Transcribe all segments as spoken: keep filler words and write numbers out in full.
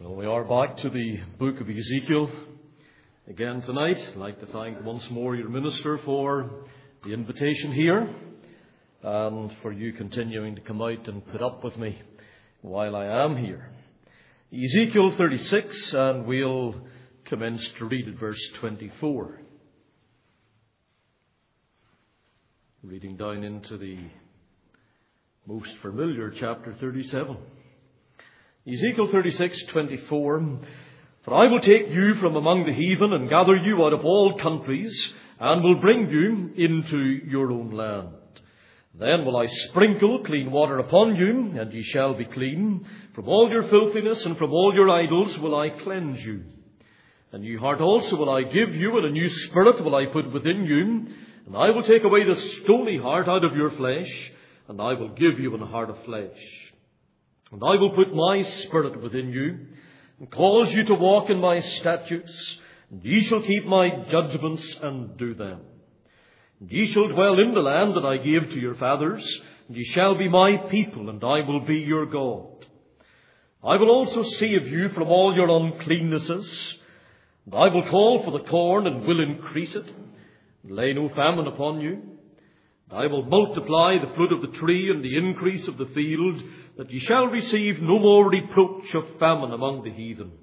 Well, we are back to the book of Ezekiel again tonight. I'd like to thank once more your minister for the invitation here and for you continuing to come out and put up with me while I am here. Ezekiel thirty-six, and we'll commence to read at verse twenty-four. Reading down into the most familiar chapter thirty-seven. Ezekiel thirty-six, twenty-four. For I will take you from among the heathen and gather you out of all countries and will bring you into your own land. Then will I sprinkle clean water upon you, and ye shall be clean. From all your filthiness and from all your idols will I cleanse you. A new heart also will I give you, and a new spirit will I put within you. And I will take away the stony heart out of your flesh, and I will give you an heart of flesh. And I will put my spirit within you, and cause you to walk in my statutes, and ye shall keep my judgments and do them. And ye shall dwell in the land that I gave to your fathers, and ye shall be my people, and I will be your God. I will also save you from all your uncleannesses, and I will call for the corn, and will increase it, and lay no famine upon you. And I will multiply the fruit of the tree and the increase of the field, that ye shall receive no more reproach of famine among the heathen.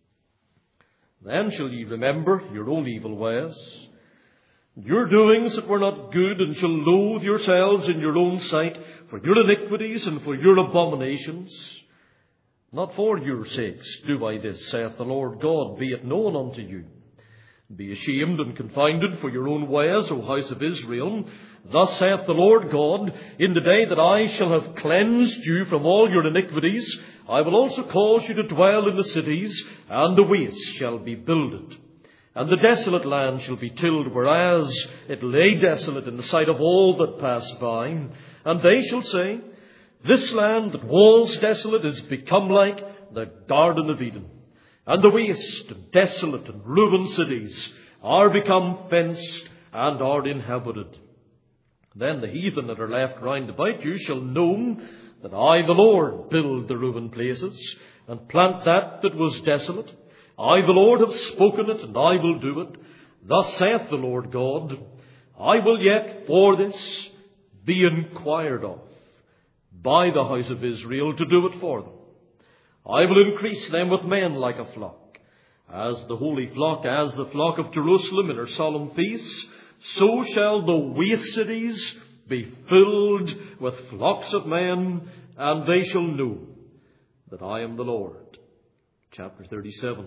Then shall ye remember your own evil ways, your doings that were not good, and shall loathe yourselves in your own sight for your iniquities and for your abominations. Not for your sakes do I this, saith the Lord God, be it known unto you. Be ashamed and confounded for your own ways, O house of Israel. Thus saith the Lord God, in the day that I shall have cleansed you from all your iniquities, I will also cause you to dwell in the cities, and the waste shall be builded. And the desolate land shall be tilled, whereas it lay desolate in the sight of all that pass by. And they shall say, this land that was desolate is become like the Garden of Eden. And the waste and desolate and ruined cities are become fenced and are inhabited. Then the heathen that are left round about you shall know that I, the Lord, build the ruined places, and plant that that was desolate. I, the Lord, have spoken it, and I will do it. Thus saith the Lord God, I will yet for this be inquired of by the house of Israel to do it for them. I will increase them with men like a flock, as the holy flock, as the flock of Jerusalem in her solemn feasts. So shall the waste cities be filled with flocks of men, and they shall know that I am the Lord. Chapter thirty-seven.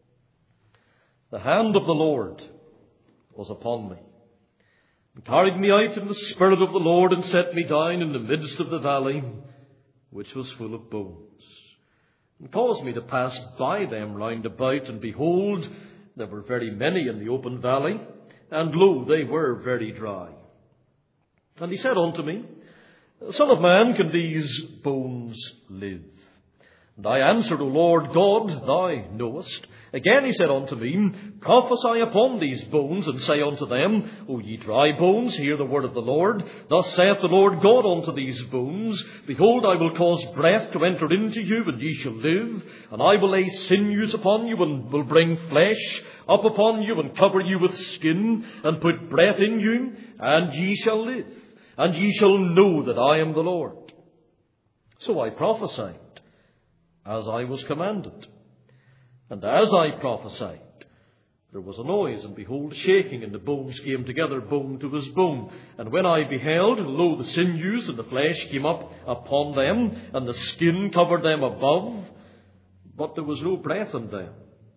The hand of the Lord was upon me, and carried me out in the spirit of the Lord, and set me down in the midst of the valley, which was full of bones, and caused me to pass by them round about. And behold, there were very many in the open valley, and lo, they were very dry. And he said unto me, Son of man, can these bones live? And I answered, O Lord God, thou knowest. Again he said unto me, Prophesy upon these bones, and say unto them, O ye dry bones, hear the word of the Lord. Thus saith the Lord God unto these bones, Behold, I will cause breath to enter into you, and ye shall live. And I will lay sinews upon you, and will bring flesh up upon you, and cover you with skin, and put breath in you, and ye shall live. And ye shall know that I am the Lord. So I prophesied, as I was commanded. And as I prophesied, there was a noise, and behold, shaking, and the bones came together, bone to his bone. And when I beheld, lo, the sinews and the flesh came up upon them, and the skin covered them above, but there was no breath in them.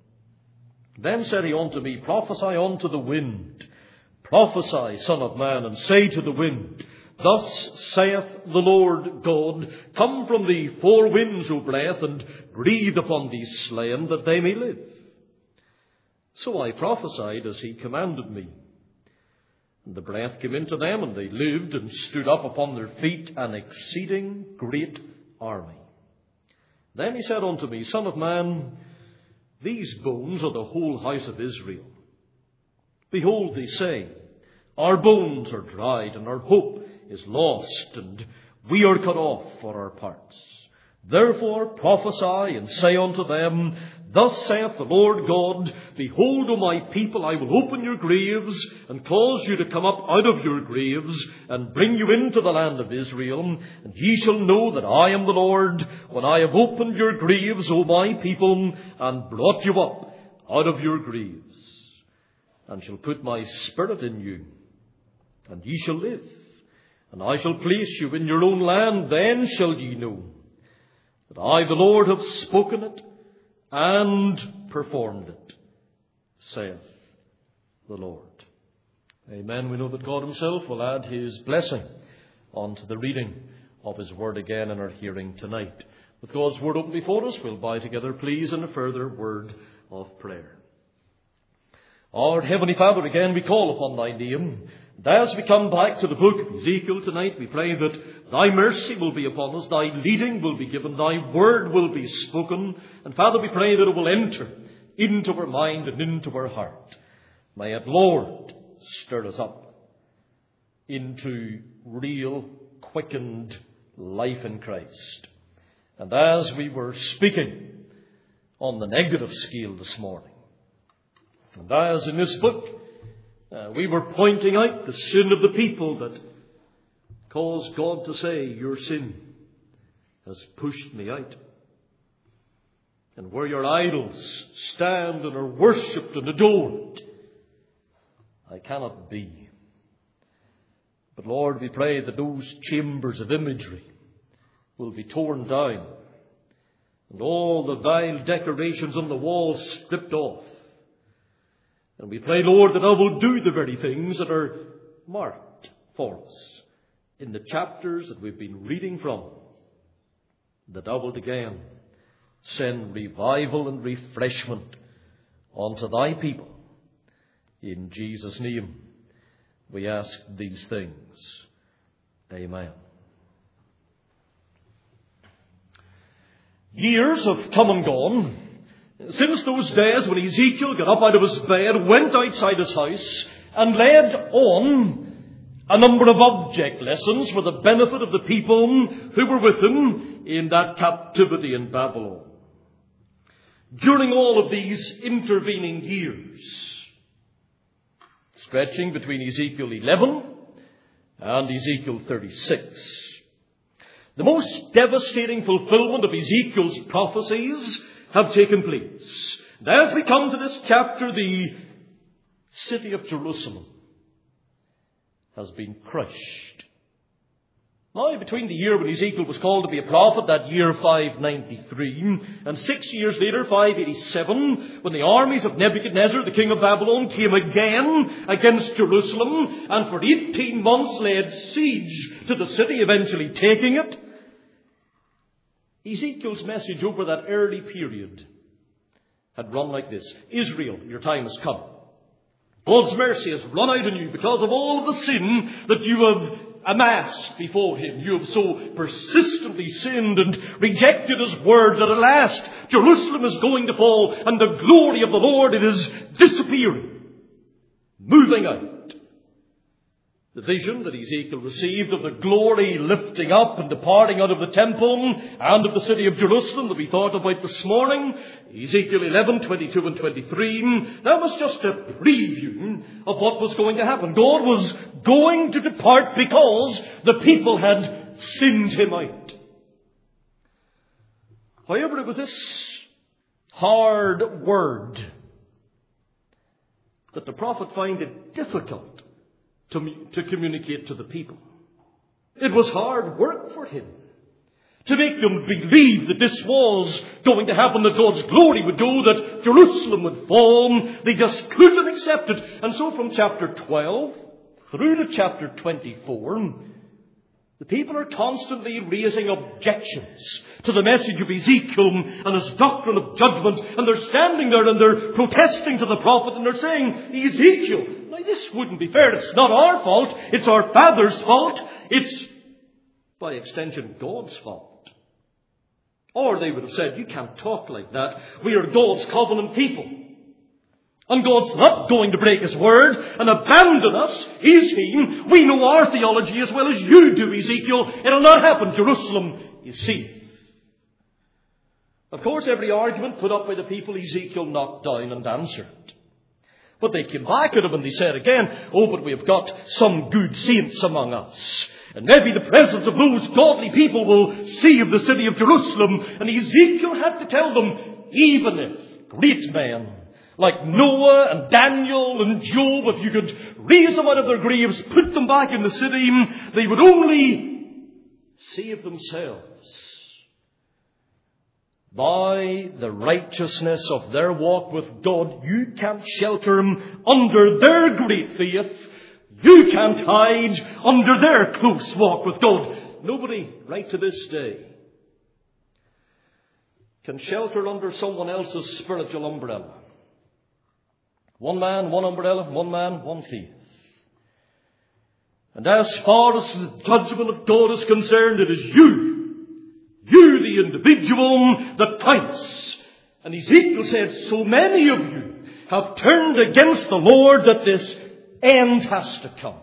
Then said he unto me, Prophesy unto the wind. Prophesy, Son of man, and say to the wind, Thus saith the Lord God, Come from the four winds, O breath, and breathe upon these slain, that they may live. So I prophesied as he commanded me. And the breath came into them, and they lived, and stood up upon their feet, an exceeding great army. Then he said unto me, Son of man, these bones are the whole house of Israel. Behold, they say, Our bones are dried, and our hope is lost, and we are cut off for our parts. Therefore prophesy and say unto them, Thus saith the Lord God, Behold, O my people, I will open your graves, and cause you to come up out of your graves, and bring you into the land of Israel. And ye shall know that I am the Lord, when I have opened your graves, O my people, and brought you up out of your graves, and shall put my spirit in you, and ye shall live, and I shall place you in your own land. Then shall ye know that I, the Lord, have spoken it, and performed it, saith the Lord. Amen. We know that God himself will add his blessing onto the reading of his word again in our hearing tonight. With God's word open before us, we'll bow together, please, in a further word of prayer. Our Heavenly Father, again we call upon thy name. And as we come back to the book of Ezekiel tonight, we pray that thy mercy will be upon us, thy leading will be given, thy word will be spoken. And Father, we pray that it will enter into our mind and into our heart. May it, Lord, stir us up into real, quickened life in Christ. And as we were speaking on the negative scale this morning, and as in this book, Uh, we were pointing out the sin of the people that caused God to say, your sin has pushed me out. And where your idols stand and are worshipped and adored, I cannot be. But Lord, we pray that those chambers of imagery will be torn down, and all the vile decorations on the walls stripped off. And we pray, Lord, that I will do the very things that are marked for us in the chapters that we've been reading from. That I will again send revival and refreshment unto thy people. In Jesus' name we ask these things. Amen. Years have come and gone since those days when Ezekiel got up out of his bed, went outside his house, and led on a number of object lessons for the benefit of the people who were with him in that captivity in Babylon. During all of these intervening years, stretching between Ezekiel eleven and Ezekiel thirty-six, the most devastating fulfillment of Ezekiel's prophecies have taken place. And as we come to this chapter, the city of Jerusalem has been crushed. Now, between the year when Ezekiel was called to be a prophet, that year five ninety-three, and six years later, five eighty-seven, when the armies of Nebuchadnezzar, the king of Babylon, came again against Jerusalem, and for eighteen months laid siege to the city, eventually taking it, Ezekiel's message over that early period had run like this. Israel, your time has come. God's mercy has run out on you because of all of the sin that you have amassed before him. You have so persistently sinned and rejected his word that at last Jerusalem is going to fall and the glory of the Lord, it is disappearing, moving out. The vision that Ezekiel received of the glory lifting up and departing out of the temple and of the city of Jerusalem that we thought about this morning, Ezekiel eleven, twenty-two and twenty-three, that was just a preview of what was going to happen. God was going to depart because the people had sinned him out. However, it was this hard word that the prophet found it difficult To, to communicate to the people. It was hard work for him to make them believe that this was going to happen, that God's glory would go, that Jerusalem would fall. They just couldn't accept it. And so from chapter twelve through to chapter twenty-four, the people are constantly raising objections to the message of Ezekiel and his doctrine of judgment. And they're standing there and they're protesting to the prophet and they're saying, Ezekiel, now this wouldn't be fair. It's not our fault. It's our father's fault. It's, by extension, God's fault. Or they would have said, you can't talk like that. We are God's covenant people. And God's not going to break his word and abandon us, is he? We know our theology as well as you do, Ezekiel. It'll not happen. Jerusalem is safe. Of course, every argument put up by the people Ezekiel knocked down and answered. But they came back at him and they said again, oh, but we have got some good saints among us. And maybe the presence of those godly people will save the city of Jerusalem. And Ezekiel had to tell them, even if great men like Noah and Daniel and Job, if you could raise them out of their graves, put them back in the city, they would only save themselves by the righteousness of their walk with God. You can't shelter them under their great faith. You can't hide under their close walk with God. Nobody, right to this day, can shelter under someone else's spiritual umbrella. One man, one umbrella, one man, one faith. And as far as the judgment of God is concerned, it is you, you the individual, that counts. And Ezekiel said, so many of you have turned against the Lord that this end has to come.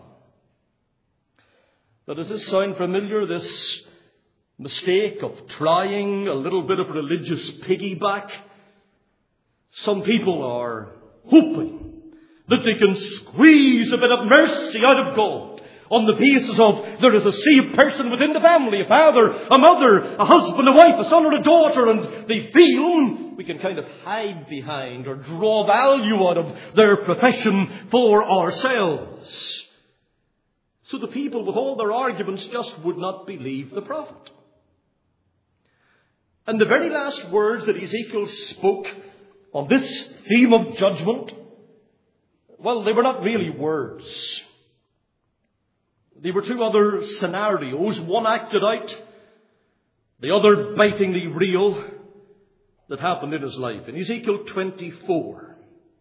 Now, does this sound familiar, this mistake of trying a little bit of religious piggyback? Some people are hoping that they can squeeze a bit of mercy out of God on the basis of there is a saved person within the family, a father, a mother, a husband, a wife, a son or a daughter, and they feel we can kind of hide behind or draw value out of their profession for ourselves. So the people, with all their arguments, just would not believe the prophet. And the very last words that Ezekiel spoke on this theme of judgment, well, they were not really words. They were two other scenarios, one acted out, the other bitingly real, that happened in his life. In Ezekiel twenty-four,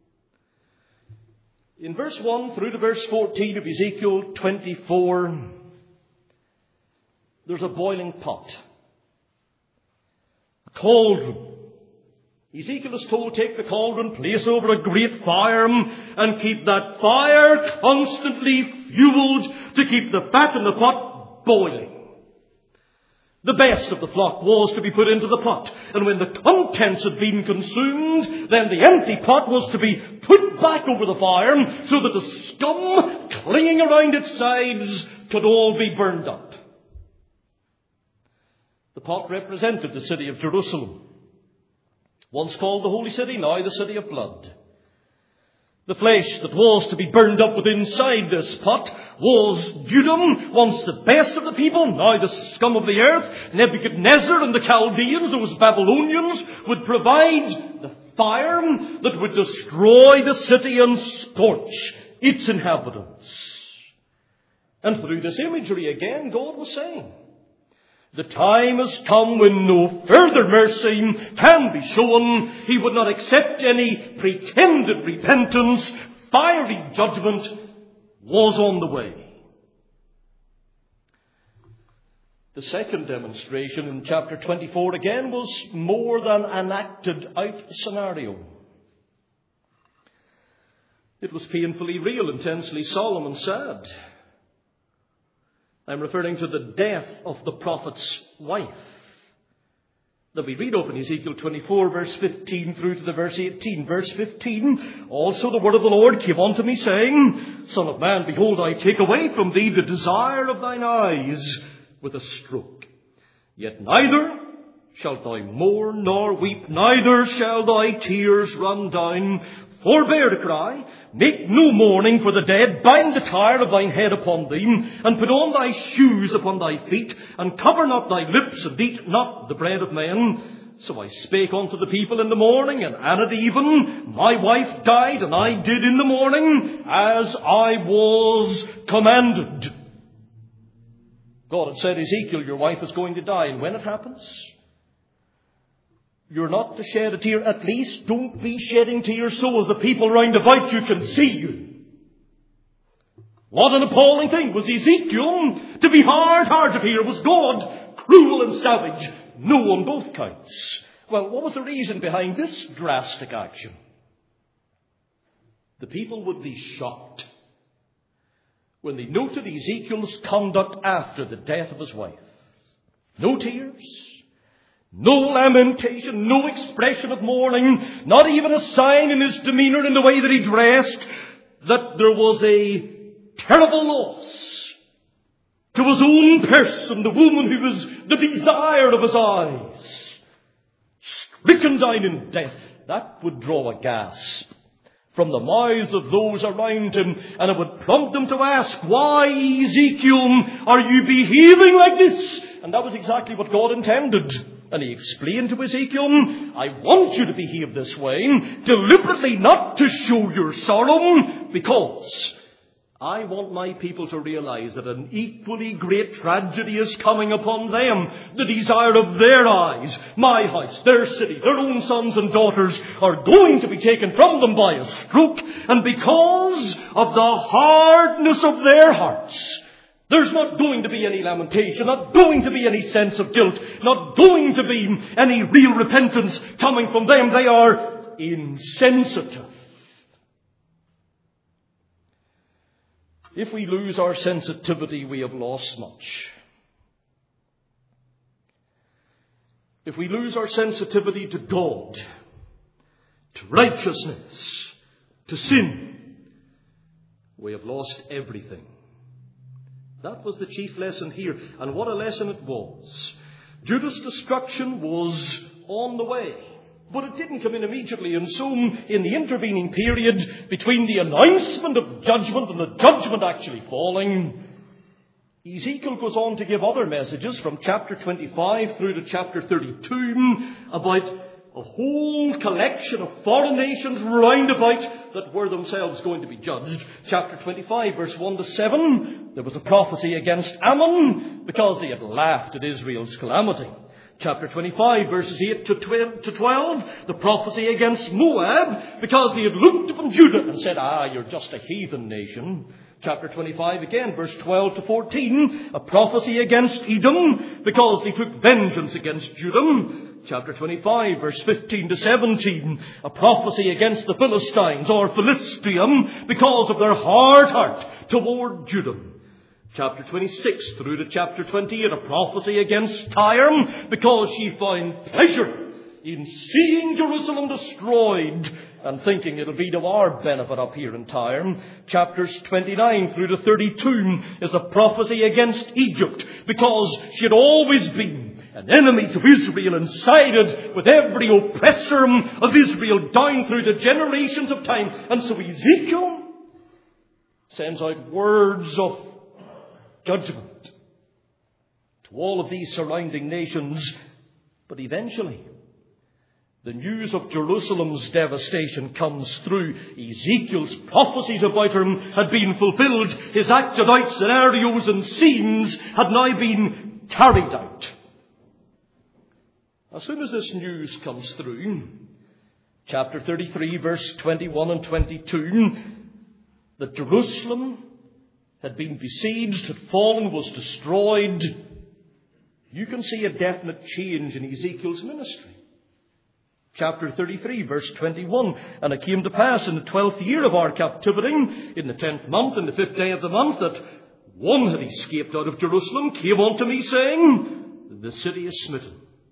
in verse one through to verse fourteen of Ezekiel twenty-four, there's a boiling pot, a cauldron. Ezekiel is told, take the cauldron, place over a great fire, and keep that fire constantly fueled to keep the fat in the pot boiling. The best of the flock was to be put into the pot, and when the contents had been consumed, then the empty pot was to be put back over the fire so that the scum clinging around its sides could all be burned up. The pot represented the city of Jerusalem, once called the Holy City, now the City of Blood. The flesh that was to be burned up within inside this pot was Judah, once the best of the people, now the scum of the earth. Nebuchadnezzar and the Chaldeans, those Babylonians, would provide the fire that would destroy the city and scorch its inhabitants. And through this imagery again, God was saying, the time has come when no further mercy can be shown. He would not accept any pretended repentance. Fiery judgment was on the way. The second demonstration in chapter twenty-four again was more than an acted out scenario. It was painfully real, intensely solemn and sad. I'm referring to the death of the prophet's wife that we read of in Ezekiel twenty-four, verse fifteen through to the verse eighteen. Verse fifteen, also the word of the Lord came unto me, saying, Son of man, behold, I take away from thee the desire of thine eyes with a stroke. Yet neither shalt thou mourn nor weep, neither shall thy tears run down. Forbear to cry, make no mourning for the dead, bind the tire of thine head upon thee, and put on thy shoes upon thy feet, and cover not thy lips, and eat not the bread of men. So I spake unto the people in the morning, and at even my wife died, and I did in the morning as I was commanded. God had said, Ezekiel, your wife is going to die, and when it happens, you're not to shed a tear. At least don't be shedding tears so as the people round about you can see you. What an appalling thing. Was Ezekiel to be hard hearted here? Was God cruel and savage? No, on both counts. Well, what was the reason behind this drastic action? The people would be shocked when they noted Ezekiel's conduct after the death of his wife. No tears. No lamentation, no expression of mourning, not even a sign in his demeanour, in the way that he dressed, that there was a terrible loss to his own person, the woman who was the desire of his eyes, stricken down in death. That would draw a gasp from the mouths of those around him, and it would prompt them to ask, why, Ezekiel, are you behaving like this? And that was exactly what God intended. And he explained to Ezekiel, I want you to behave this way, deliberately not to show your sorrow, because I want my people to realize that an equally great tragedy is coming upon them. The desire of their eyes, my house, their city, their own sons and daughters are going to be taken from them by a stroke. And because of the hardness of their hearts, there's not going to be any lamentation, not going to be any sense of guilt, not going to be any real repentance coming from them. They are insensitive. If we lose our sensitivity, we have lost much. If we lose our sensitivity to God, to righteousness, to sin, we have lost everything. That was the chief lesson here. And what a lesson it was. Judah's destruction was on the way. But it didn't come in immediately. And so in the intervening period between the announcement of judgment and the judgment actually falling, Ezekiel goes on to give other messages from chapter twenty-five through to chapter thirty-two about a whole collection of foreign nations round about that were themselves going to be judged. Chapter twenty-five, verse one to seven, there was a prophecy against Ammon because they had laughed at Israel's calamity. Chapter twenty-five, verses eight to twelve, the prophecy against Moab because they had looked upon Judah and said, ah, you're just a heathen nation. Chapter twenty-five again, verse twelve to fourteen, a prophecy against Edom because they took vengeance against Judah. Chapter twenty-five, verse fifteen to seventeen, a prophecy against the Philistines or Philistium because of their hard heart toward Judah. Chapter twenty-six through to chapter twenty-eight, a prophecy against Tyre because she found pleasure in seeing Jerusalem destroyed and thinking it'll be to our benefit up here in Tyre. Chapters twenty-nine through to thirty-two is a prophecy against Egypt because she had always been an enemy to Israel and sided with every oppressor of Israel down through the generations of time. And so Ezekiel sends out words of judgment to all of these surrounding nations. But eventually, the news of Jerusalem's devastation comes through. Ezekiel's prophecies about her had been fulfilled. His acted out scenarios and scenes had now been carried out. As soon as this news comes through, chapter thirty-three, verse twenty-one and twenty-two, that Jerusalem had been besieged, had fallen, was destroyed, you can see a definite change in Ezekiel's ministry. Chapter thirty-three, verse twenty-one, and it came to pass in the twelfth year of our captivity, in the tenth month, in the fifth day of the month, that one had escaped out of Jerusalem, came unto me, saying, the city is smitten.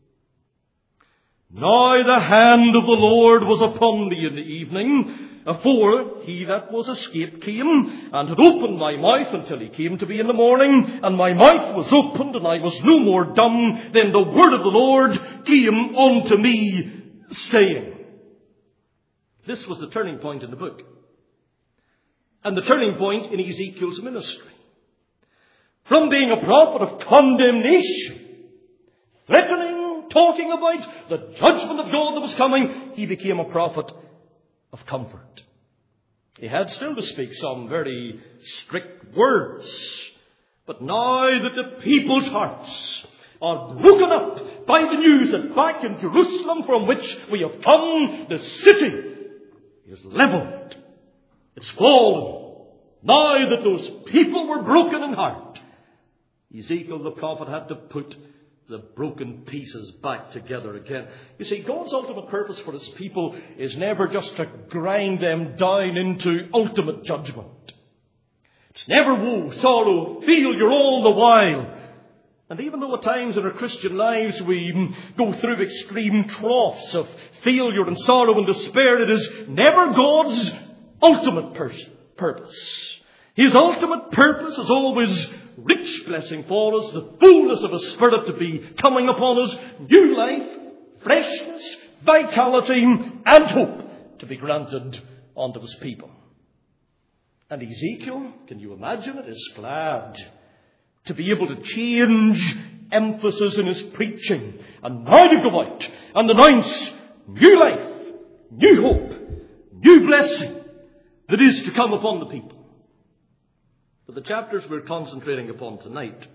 Now the hand of the Lord was upon me in the evening, for he that was escaped came, and had opened my mouth until he came to me in the morning, and my mouth was opened, and I was no more dumb. Then the word of the Lord came unto me, saying. This was the turning point in the book, and the turning point in Ezekiel's ministry. From being a prophet of condemnation, threatening, talking about the judgment of God that was coming, he became a prophet of comfort. He had still to speak some very strict words, but now that the people's hearts are broken up by the news that back in Jerusalem from which we have come, the city is leveled. It's fallen. Now that those people were broken in heart, Ezekiel the prophet had to put the broken pieces back together again. You see, God's ultimate purpose for his people is never just to grind them down into ultimate judgment. It's never woe, sorrow, failure all the while. And even though at times in our Christian lives we go through extreme troughs of failure and sorrow and despair, it is never God's ultimate pers- purpose. His ultimate purpose is always rich blessing for us, the fullness of His Spirit to be coming upon us, new life, freshness, vitality, and hope to be granted unto His people. And Ezekiel, can you imagine it, is glad to be able to change emphasis in his preaching and now to go out and announce new life, new hope, new blessing that is to come upon the people. But the chapters we're concentrating upon tonight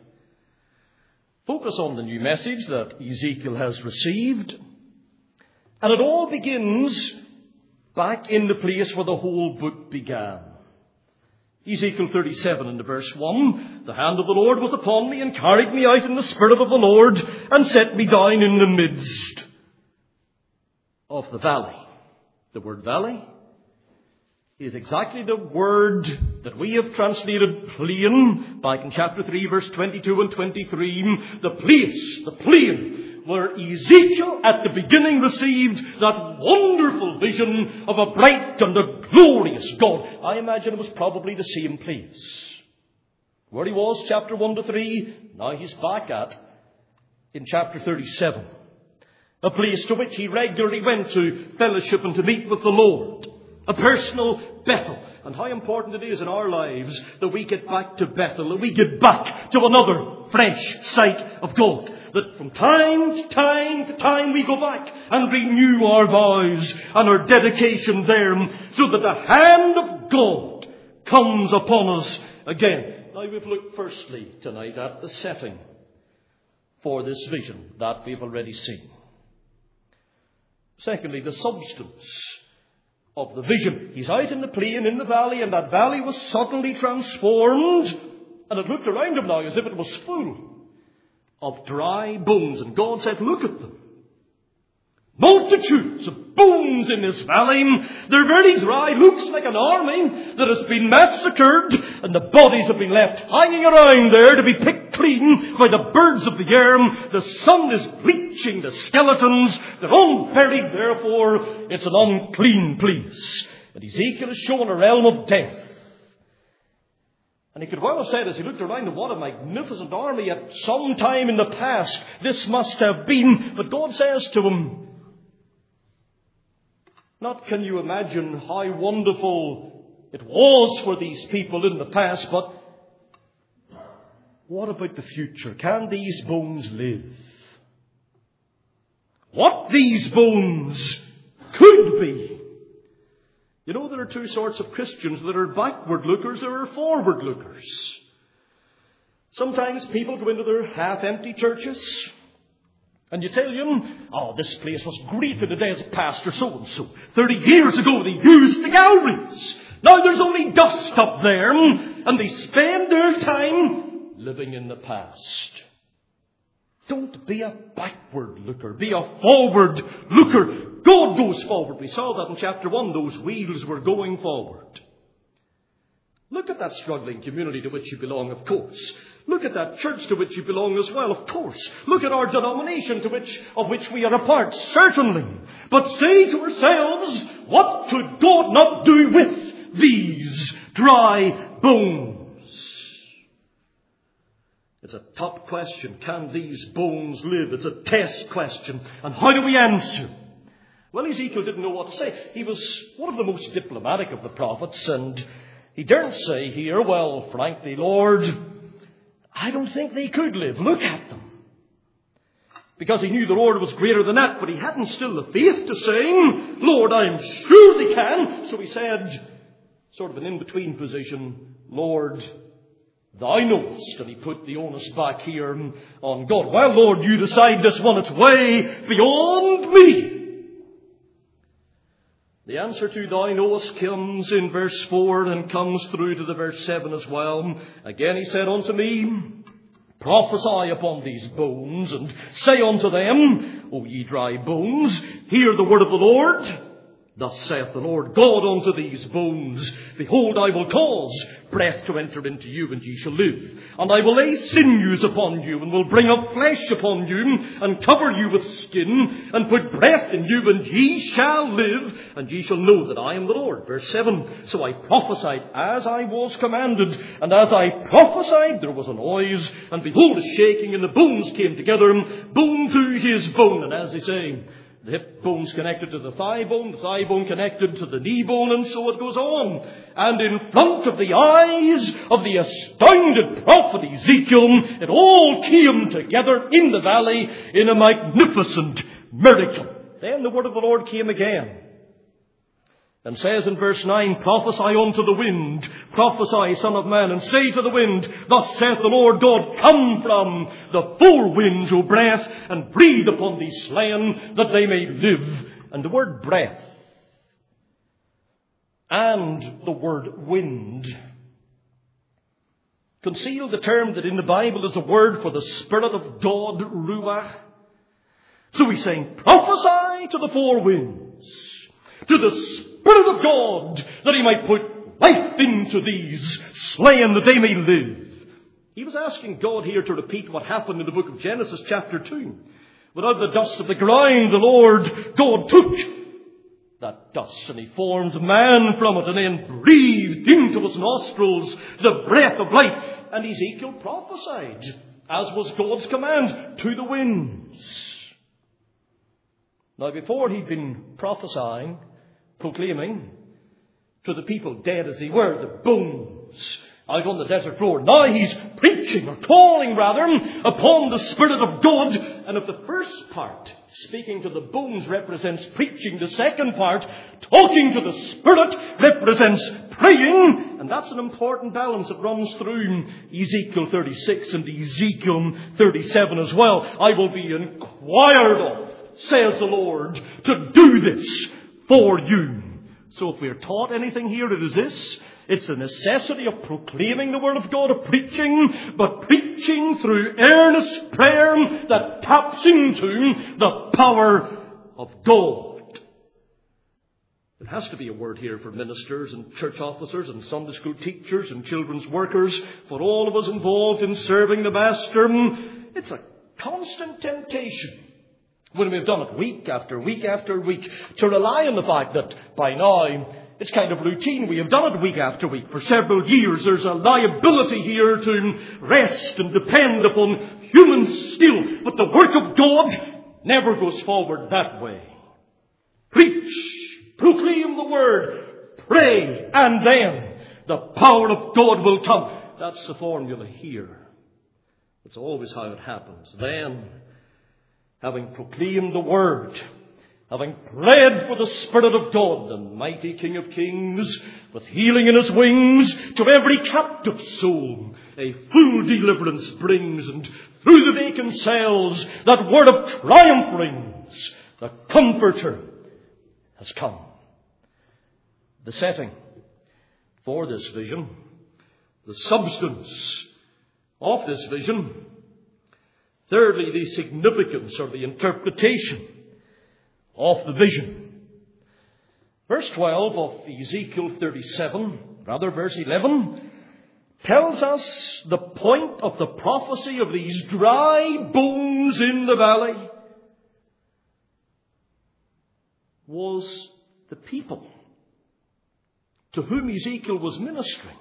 focus on the new message that Ezekiel has received. And it all begins back in the place where the whole book began. Ezekiel thirty-seven and verse one, the hand of the Lord was upon me and carried me out in the spirit of the Lord and set me down in the midst of the valley. The word valley is exactly the word that we have translated plain back in chapter three, verse twenty-two and twenty-three. The place, the plain, where Ezekiel at the beginning received that wonderful vision of a bright and a glorious God. I imagine it was probably the same place where he was, chapter one to three. Now he's back at in chapter thirty-seven. A place to which he regularly went to fellowship and to meet with the Lord. A personal Bethel. And how important it is in our lives that we get back to Bethel, that we get back to another fresh sight of God. That from time to time to time we go back and renew our vows and our dedication there, so that the hand of God comes upon us again. Now we've looked firstly tonight at the setting for this vision that we've already seen. Secondly, the substance of the vision. He's out in the plain, in the valley, and that valley was suddenly transformed, and it looked around him now as if it was full of dry bones. And God said, look at them. Multitudes of bones in this valley. They're very dry. Looks like an army that has been massacred, and the bodies have been left hanging around there to be picked clean by the birds of the air. The sun is bleaching the skeletons. They're unburied, therefore it's an unclean place. And Ezekiel is shown a realm of death. And he could well have said, as he looked around, what a magnificent army at some time in the past this must have been. But God says to him, not can you imagine how wonderful it was for these people in the past, but what about the future? Can these bones live? What these bones could be. You know, there are two sorts of Christians. There are backward lookers, there are forward lookers. Sometimes people go into their half-empty churches and you tell them, oh, this place was great in the days of Pastor so-and-so. Thirty years ago they used the galleries. Now there's only dust up there, and they spend their time living in the past. Don't be a backward looker. Be a forward looker. God goes forward. We saw that in chapter one. Those wheels were going forward. Look at that struggling community to which you belong, of course. Look at that church to which you belong as well, of course. Look at our denomination to which, of which we are a part, certainly. But say to ourselves, what could God not do with these dry bones? It's a top question. Can these bones live? It's a test question. And how do we answer? Well, Ezekiel didn't know what to say. He was one of the most diplomatic of the prophets, and he daren't say here, well, frankly, Lord, I don't think they could live. Look at them. Because he knew the Lord was greater than that, but he hadn't still the faith to say, Lord, I am sure they can. So he said, sort of an in-between position, Lord, Thou knowest. And he put the onus back here on God. Well, Lord, you decide this one. It's way beyond me. The answer to Thou knowest comes in verse four and comes through to the verse seven as well. Again he said unto me, prophesy upon these bones, and say unto them, O ye dry bones, hear the word of the Lord. Thus saith the Lord God unto these bones, Behold, I will cause breath to enter into you, and ye shall live. And I will lay sinews upon you, and will bring up flesh upon you, and cover you with skin, and put breath in you, and ye shall live, and ye shall know that I am the Lord. Verse seven, So I prophesied as I was commanded, and as I prophesied there was a noise, and behold a shaking, and the bones came together, bone to his bone. And as they say, the hip bone's connected to the thigh bone, the thigh bone connected to the knee bone, and so it goes on. And in front of the eyes of the astounded prophet Ezekiel, it all came together in the valley in a magnificent miracle. Then the word of the Lord came again, and says in verse nine, Prophesy unto the wind, prophesy, son of man, and say to the wind, Thus saith the Lord God, Come from the four winds, O breath, and breathe upon these slain, that they may live. And the word breath and the word wind conceal the term that in the Bible is a word for the Spirit of God, Ruach. So he's saying, Prophesy to the four winds, to the Spirit of God, that he might put life into these slain, that they may live. He was asking God here to repeat what happened in the book of Genesis chapter two. But out of the dust of the ground, the Lord God took that dust, and he formed man from it, and then breathed into his nostrils the breath of life. And Ezekiel prophesied, as was God's command, to the winds. Now, before he'd been prophesying, proclaiming to the people, dead as they were, the bones out on the desert floor. Now he's preaching, or calling rather, upon the Spirit of God. And if the first part, speaking to the bones, represents preaching, the second part, talking to the Spirit, represents praying. And that's an important balance that runs through Ezekiel thirty-six and Ezekiel thirty-seven as well. I will be inquired of, says the Lord, to do this for you. So if we are taught anything here, it is this. It's the necessity of proclaiming the Word of God, of preaching, but preaching through earnest prayer that taps into the power of God. There has to be a word here for ministers and church officers and Sunday school teachers and children's workers, for all of us involved in serving the Master. It's a constant temptation, when we've done it week after week after week, to rely on the fact that by now it's kind of routine. We have done it week after week for several years. There's a liability here to rest and depend upon human skill. But the work of God never goes forward that way. Preach, proclaim the Word, pray, and then the power of God will come. That's the formula here. It's always how it happens. Then, having proclaimed the Word, having prayed for the Spirit of God, the mighty King of Kings, with healing in his wings, to every captive soul a full deliverance brings, and through the vacant cells that word of triumph rings. The Comforter has come. The setting for this vision, the substance of this vision. Thirdly, the significance or the interpretation of the vision. Verse twelve of Ezekiel thirty-seven, rather verse eleven, tells us the point of the prophecy of these dry bones in the valley was the people to whom Ezekiel was ministering.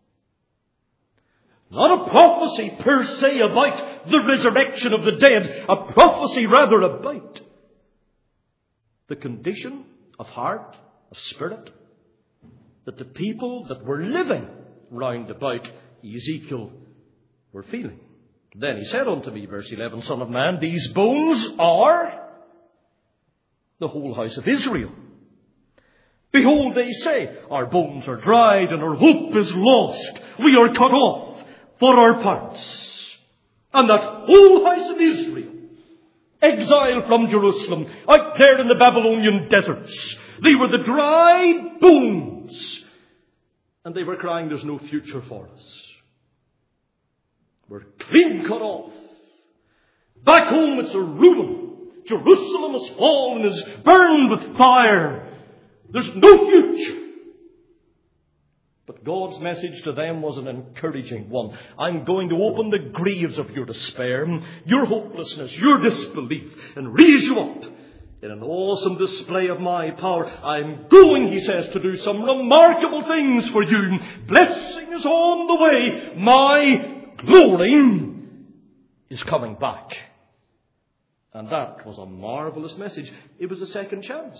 Not a prophecy per se about the resurrection of the dead, a prophecy rather about the condition of heart, of spirit, that the people that were living round about Ezekiel were feeling. Then he said unto me, verse eleven, Son of man, these bones are the whole house of Israel. Behold, they say, our bones are dried and our hope is lost. We are cut off for our parts. And that whole house of Israel, exiled from Jerusalem, out there in the Babylonian deserts, they were the dry bones. And they were crying, there's no future for us. We're clean cut off. Back home it's a ruin. Jerusalem has fallen, is burned with fire. There's no future. But God's message to them was an encouraging one. I'm going to open the graves of your despair, your hopelessness, your disbelief, and raise you up in an awesome display of my power. I'm going, he says, to do some remarkable things for you. Blessing is on the way. My glory is coming back. And that was a marvelous message. It was a second chance.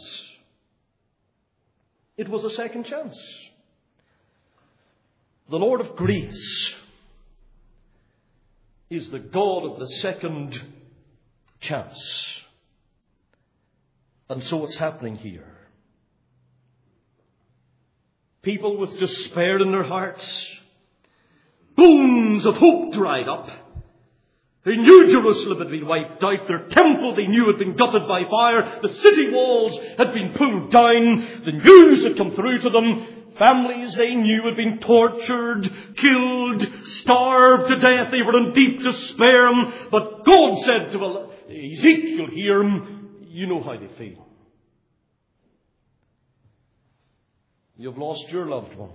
It was a second chance. The Lord of grace is the God of the second chance. And so it's happening here. People with despair in their hearts, bones of hope dried up. They knew Jerusalem had been wiped out. Their temple they knew had been gutted by fire. The city walls had been pulled down. The news had come through to them. Families they knew had been tortured, killed, starved to death. They were in deep despair. But God said to Ezekiel here, you know how they feel. You've lost your loved one.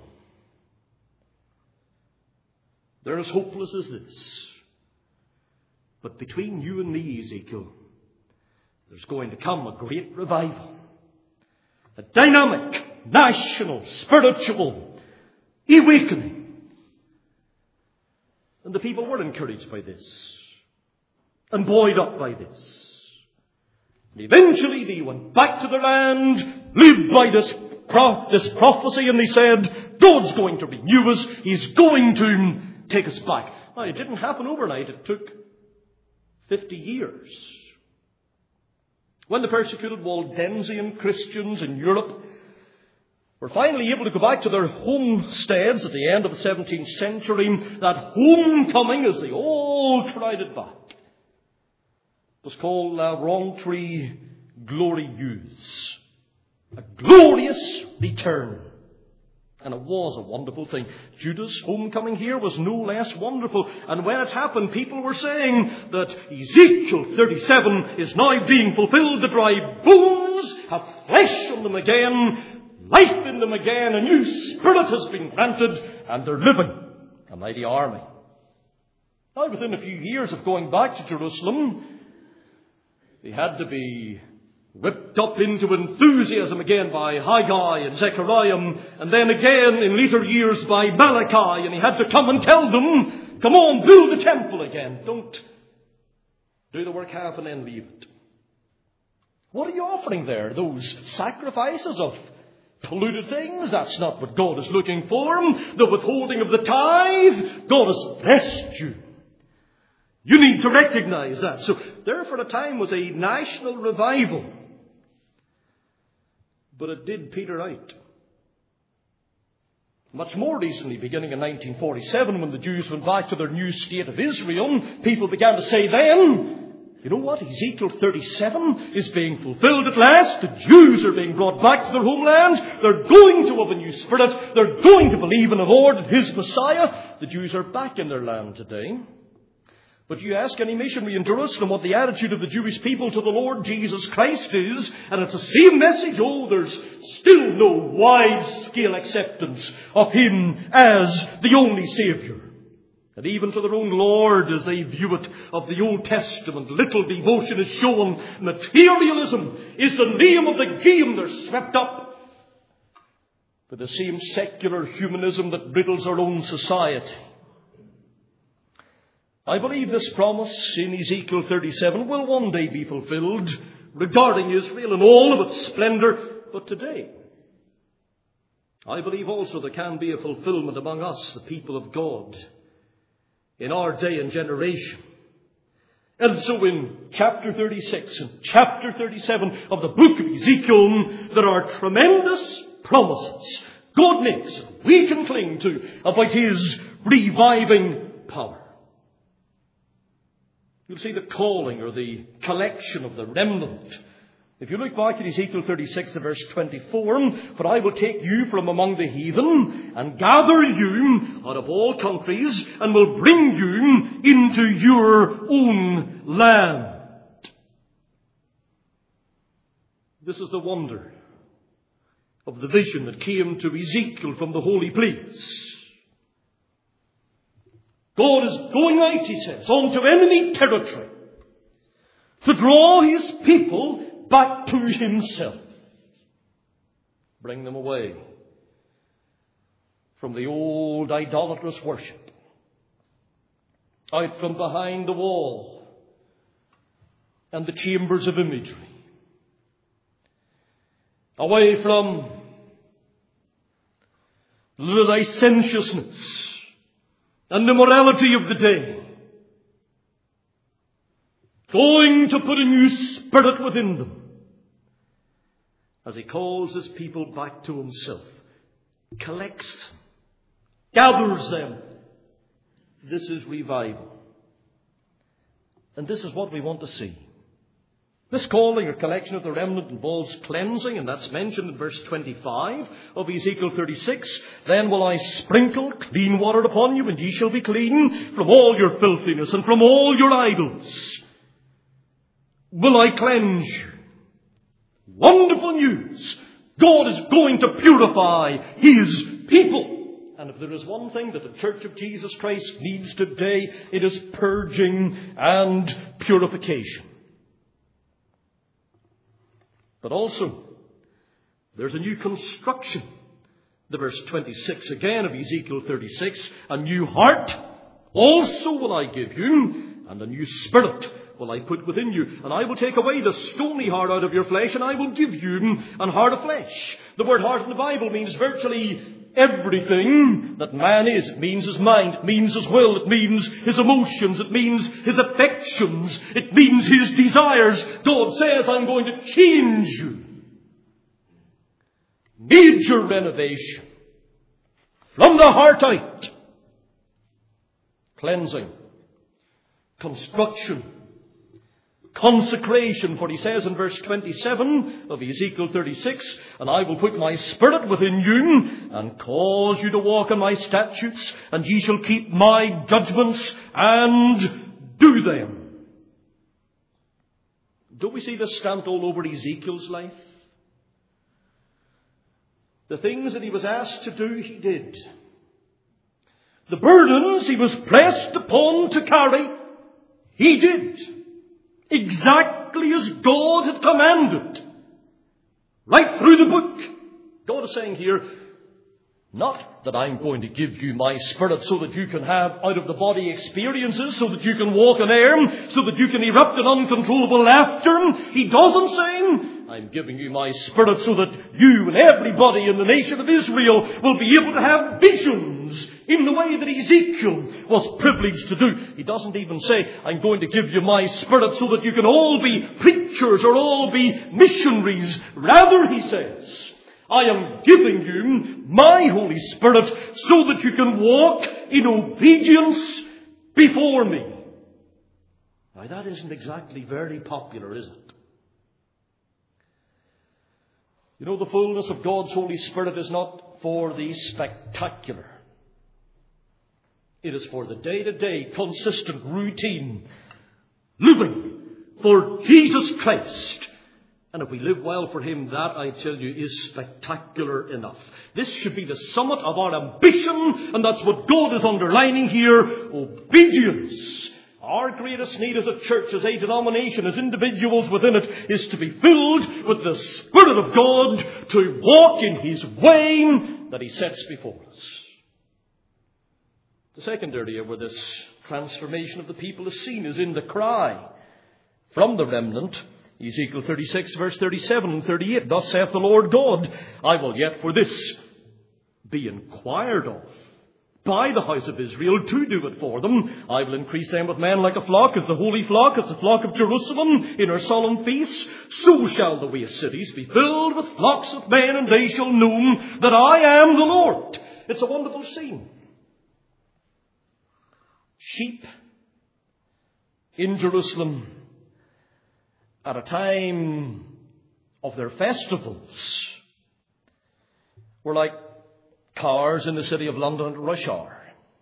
They're as hopeless as this. But between you and me, Ezekiel, there's going to come a great revival. A dynamic, national, spiritual awakening. And the people were encouraged by this and buoyed up by this. And eventually they went back to their land, lived by this, this prophecy, and they said, God's going to renew us. He's going to take us back. Now, it didn't happen overnight. It took fifty years. When the persecuted Waldensian Christians in Europe were finally able to go back to their homesteads at the end of the seventeenth century, that homecoming, as they all crowded back, was called La Rentrée Glorieuse. A glorious return. And it was a wonderful thing. Judah's homecoming here was no less wonderful. And when it happened, people were saying that Ezekiel thirty-seven is now being fulfilled. The dry bones have flesh on them again, life in them again. A new spirit has been granted, and they're living a mighty army. Now, within a few years of going back to Jerusalem, they had to be whipped up into enthusiasm again by Haggai and Zechariah, and then again in later years by Malachi, and he had to come and tell them, come on, build the temple again. Don't do the work half and then leave it. What are you offering there? Those sacrifices of polluted things? That's not what God is looking for. The withholding of the tithe? God has blessed you. You need to recognize that. So there for a time was a national revival. But it did peter out. Much more recently, beginning in nineteen forty-seven, when the Jews went back to their new state of Israel, people began to say then, you know what, Ezekiel thirty-seven is being fulfilled at last. The Jews are being brought back to their homeland. They're going to have a new spirit. They're going to believe in the Lord and His Messiah. The Jews are back in their land today. But you ask any missionary in Jerusalem what the attitude of the Jewish people to the Lord Jesus Christ is, and it's the same message. Oh, there's still no wide-scale acceptance of Him as the only Saviour. And even to their own Lord, as they view it of the Old Testament, little devotion is shown. Materialism is the name of the game. They're swept up with the same secular humanism that riddles our own society. I believe this promise in Ezekiel thirty-seven will one day be fulfilled regarding Israel in all of its splendor. But today, I believe also there can be a fulfillment among us, the people of God, in our day and generation. And so in chapter thirty-six and chapter thirty-seven of the book of Ezekiel, there are tremendous promises God makes, we can cling to, about His reviving power. You'll see the calling or the collection of the remnant. If you look back at Ezekiel thirty-six, verse twenty-four, for I will take you from among the heathen and gather you out of all countries and will bring you into your own land. This is the wonder of the vision that came to Ezekiel from the holy place. God is going out, he says, onto enemy territory to draw his people back to himself. Bring them away from the old idolatrous worship, out from behind the wall and the chambers of imagery, away from the licentiousness and the morality of the day, going to put a new spirit within them as he calls his people back to himself, collects them, gathers them. This is revival. And this is what we want to see. This calling or collection of the remnant involves cleansing, and that's mentioned in verse twenty-five of Ezekiel thirty-six. Then will I sprinkle clean water upon you, and ye shall be clean from all your filthiness and from all your idols. Will I cleanse you? Wonderful news. God is going to purify his people. And if there is one thing that the Church of Jesus Christ needs today, it is purging and purification. But also, there's a new construction. The verse twenty-six again of Ezekiel thirty-six. A new heart also will I give you, and a new spirit will I put within you. And I will take away the stony heart out of your flesh, and I will give you an heart of flesh. The word heart in the Bible means virtually everything that man is. It means his mind, it means his will, it means his emotions, it means his affections, it means his desires. God says, I'm going to change you. Major renovation from the heart out. Cleansing, construction, consecration, for he says in verse twenty-seven of Ezekiel thirty-six, and I will put my spirit within you and cause you to walk in my statutes, and ye shall keep my judgments and do them. Don't we see this stamped all over Ezekiel's life? The things that he was asked to do, he did. The burdens he was pressed upon to carry, he did. Exactly as God had commanded. Right through the book. God is saying here, not that I'm going to give you my spirit so that you can have out of the body experiences, so that you can walk on air, so that you can erupt in uncontrollable laughter. He doesn't say, I'm giving you my spirit so that you and everybody in the nation of Israel will be able to have visions in the way that Ezekiel was privileged to do. He doesn't even say, I'm going to give you my spirit so that you can all be preachers or all be missionaries. Rather, he says, I am giving you my Holy Spirit so that you can walk in obedience before me. Now, that isn't exactly very popular, is it? You know, the fullness of God's Holy Spirit is not for the spectacular. It is for the day-to-day, consistent, routine living for Jesus Christ. And if we live well for him, that, I tell you, is spectacular enough. This should be the summit of our ambition, and that's what God is underlining here. Obedience. Our greatest need as a church, as a denomination, as individuals within it, is to be filled with the Spirit of God to walk in his way that he sets before us. The second area where this transformation of the people is seen is in the cry from the remnant. Ezekiel thirty-six, verse thirty-seven and thirty-eight. Thus saith the Lord God, I will yet for this be inquired of by the house of Israel to do it for them. I will increase them with men like a flock, as the holy flock, as the flock of Jerusalem in her solemn feasts. So shall the waste cities be filled with flocks of men, and they shall know that I am the Lord. It's a wonderful scene. Sheep in Jerusalem at a time of their festivals were like cars in the city of London at rush hour.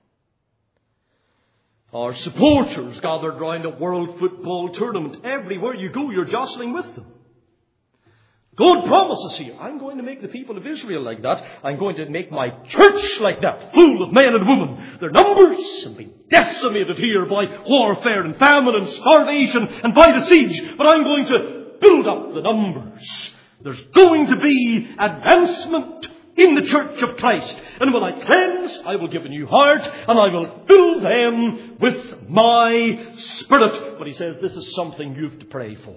Our supporters gathered round a world football tournament. Everywhere you go, you're jostling with them. God promises here, I'm going to make the people of Israel like that. I'm going to make my church like that, full of men and women. Their numbers will be decimated here by warfare and famine and starvation and by the siege. But I'm going to build up the numbers. There's going to be advancement in the church of Christ. And when I cleanse, I will give a new heart, and I will fill them with my Spirit. But he says this is something you have to pray for.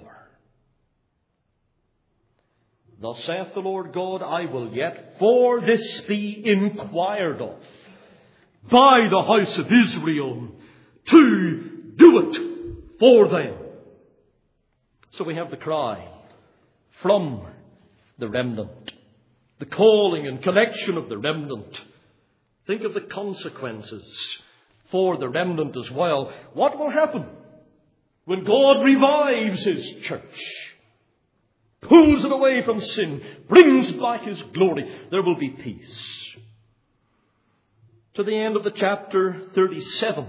Thus saith the Lord God, I will yet for this be inquired of by the house of Israel to do it for them. So we have the cry from the remnant, the calling and collection of the remnant. Think of the consequences for the remnant as well. What will happen when God revives His church? Pulls it away from sin, brings back His glory. There will be peace. To the end of the chapter thirty-seven.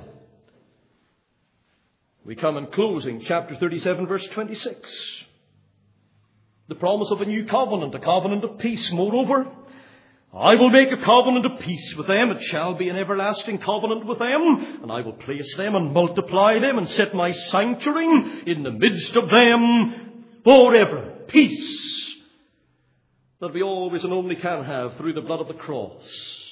We come in closing, chapter thirty-seven, verse twenty-six. The promise of a new covenant, a covenant of peace. Moreover, I will make a covenant of peace with them. It shall be an everlasting covenant with them. And I will place them and multiply them and set my sanctuary in the midst of them forever. Peace that we always and only can have through the blood of the cross.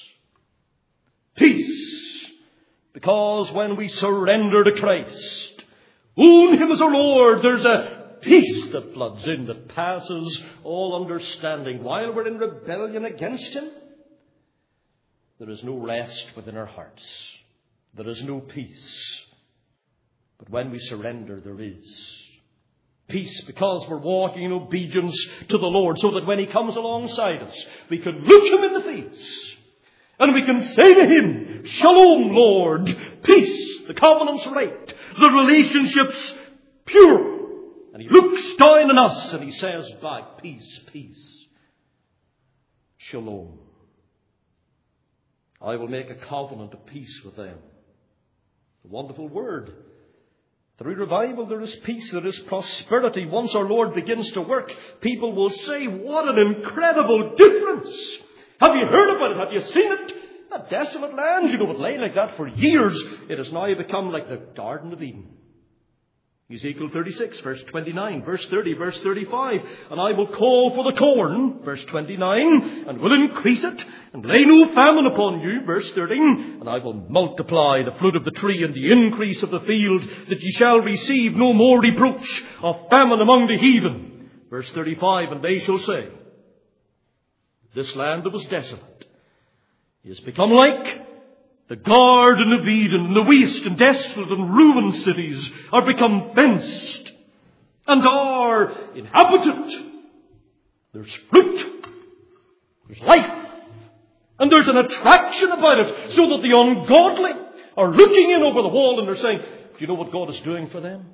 Peace because when we surrender to Christ, own Him as our Lord, there's a peace that floods in that passes all understanding. While we're in rebellion against Him, there is no rest within our hearts. There is no peace. But when we surrender, there is peace because we're walking in obedience to the Lord, so that when He comes alongside us, we can look Him in the face and we can say to Him, Shalom, Lord, peace, the covenant's right, the relationship's pure. And He looks down on us and He says back, peace, peace, Shalom. I will make a covenant of peace with them. A wonderful word. Through revival there is peace, there is prosperity. Once our Lord begins to work, people will say, what an incredible difference. Have you heard about it? Have you seen it? That desolate land, you know, it lay like that for years. It has now become like the Garden of Eden. Ezekiel thirty-six, verse twenty-nine, verse thirty, verse thirty-five. And I will call for the corn, verse twenty-nine, and will increase it, and lay no famine upon you, verse thirty. And I will multiply the fruit of the tree and the increase of the field, that ye shall receive no more reproach of famine among the heathen. Verse thirty-five, and they shall say, this land that was desolate is become like the Garden of Eden, and the waste and desolate and ruined cities are become fenced and are inhabited. There's fruit, there's life, and there's an attraction about it, so that the ungodly are looking in over the wall and they're saying, do you know what God is doing for them?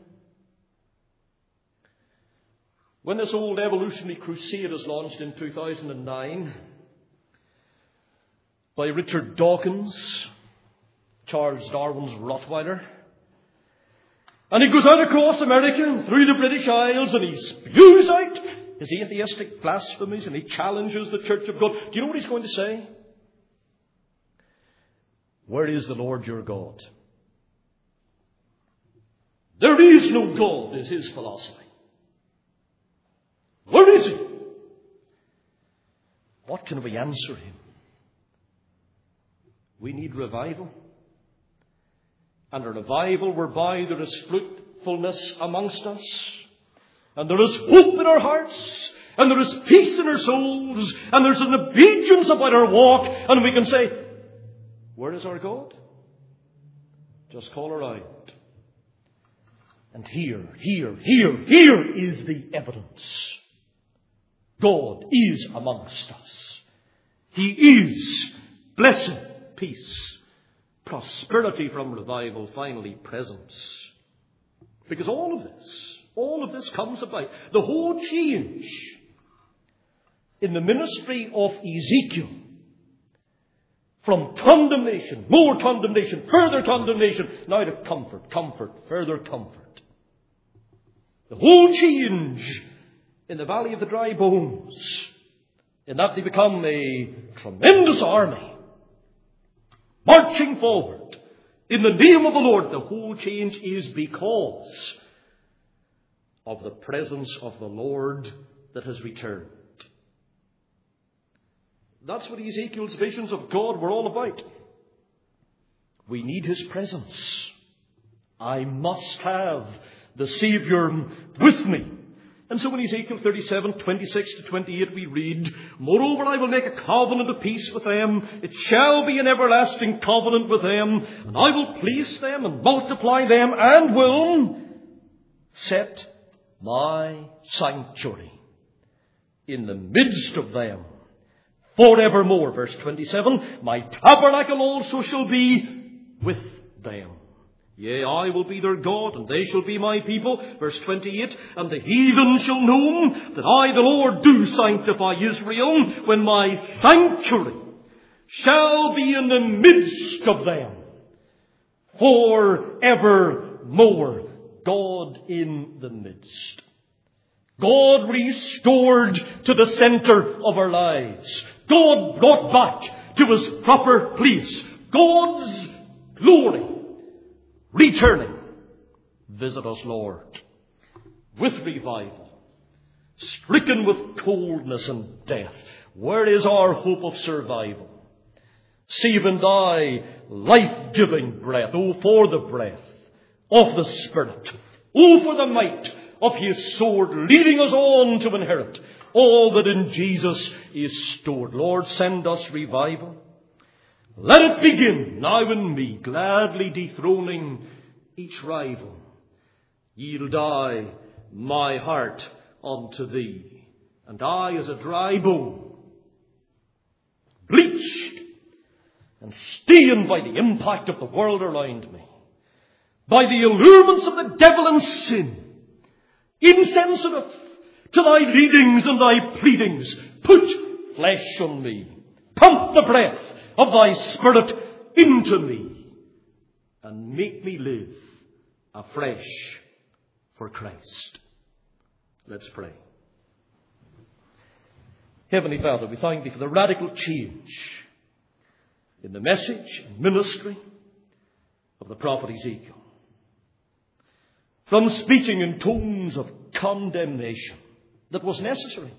When this old evolutionary crusade was launched in two thousand nine by Richard Dawkins, Charles Darwin's Rottweiler, and he goes out across America and through the British Isles and he spews out his atheistic blasphemies and he challenges the Church of God. Do you know what he's going to say? Where is the Lord your God? There is no God, is his philosophy. Where is He? What can we answer him? We need revival. And a revival whereby there is fruitfulness amongst us. And there is hope in our hearts. And there is peace in our souls. And there's an obedience about our walk. And we can say, where is our God? Just call around. And here, here, here, here is the evidence. God is amongst us. He is blessing, peace, prosperity from revival, finally presence. Because all of this, all of this comes about. The whole change in the ministry of Ezekiel, from condemnation, more condemnation, further condemnation, now to comfort, comfort, further comfort. The whole change in the valley of the dry bones, in that they become a tremendous army, marching forward in the name of the Lord. The whole change is because of the presence of the Lord that has returned. That's what Ezekiel's visions of God were all about. We need his presence. I must have the Savior with me. And so in Ezekiel thirty-seven, twenty-six to twenty-eight we read, "Moreover, I will make a covenant of peace with them. It shall be an everlasting covenant with them. And I will place them and multiply them and will set my sanctuary in the midst of them forevermore." Verse twenty-seven, "My tabernacle also shall be with them. Yea, I will be their God, and they shall be my people." Verse twenty-eight, "And the heathen shall know that I, the Lord, do sanctify Israel, when my sanctuary shall be in the midst of them forevermore." God in the midst. God restored to the center of our lives. God brought back to his proper place. God's glory returning. Visit us, Lord, with revival, stricken with coldness and death. Where is our hope of survival? Save in thy life-giving breath. Oh, for the breath of the Spirit. Oh, for the might of his sword, leading us on to inherit all that in Jesus is stored. Lord, send us revival. Let it begin now in me, gladly dethroning each rival. Yield I my heart unto thee, and I as a dry bone, bleached and stained by the impact of the world around me, by the allurements of the devil and sin, insensitive to thy leadings and thy pleadings, put flesh on me, pump the breath of thy Spirit into me, and make me live afresh for Christ. Let's pray. Heavenly Father, we thank thee for the radical change in the message and ministry of the prophet Ezekiel. From speaking in tones of condemnation that was necessary,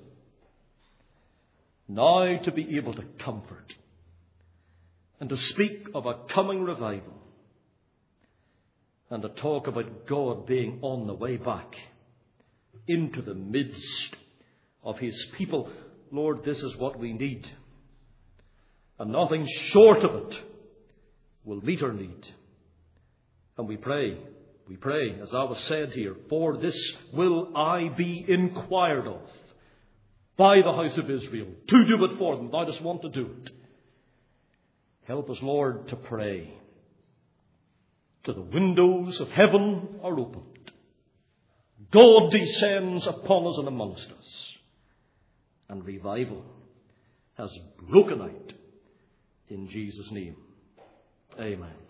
now to be able to comfort and to speak of a coming revival and to talk about God being on the way back into the midst of his people. Lord, this is what we need, and nothing short of it will meet our need. And we pray, we pray, as thou hast said here, for this will I be inquired of by the house of Israel, to do it for them. Thou dost want to do it. Help us, Lord, to pray till the windows of heaven are opened. God descends upon us and amongst us, and revival has broken out in Jesus' name. Amen.